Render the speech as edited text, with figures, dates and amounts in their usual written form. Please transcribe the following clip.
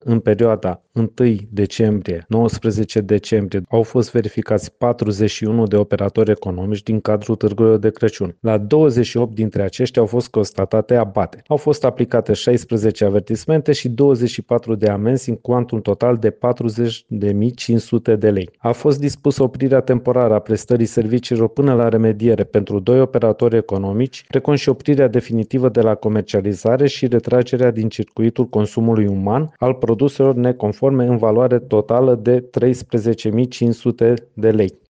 în perioada 1 decembrie-19 decembrie au fost verificați 41 de operatori economici din cadrul târgurilor de Crăciun. La 28 dintre aceștia au fost constatate abateri. Au fost aplicate 16 avertismente și 24 de amenzi în cuantum total de 40.500 de lei. A fost dispusă oprirea temporară a prestării serviciilor până la remediere pentru 2 operatori economici, precum și oprirea definitivă de la comercializare și retragerea din circuitul consumului uman al produselor neconforme în valoare totală de 13.500 de lei.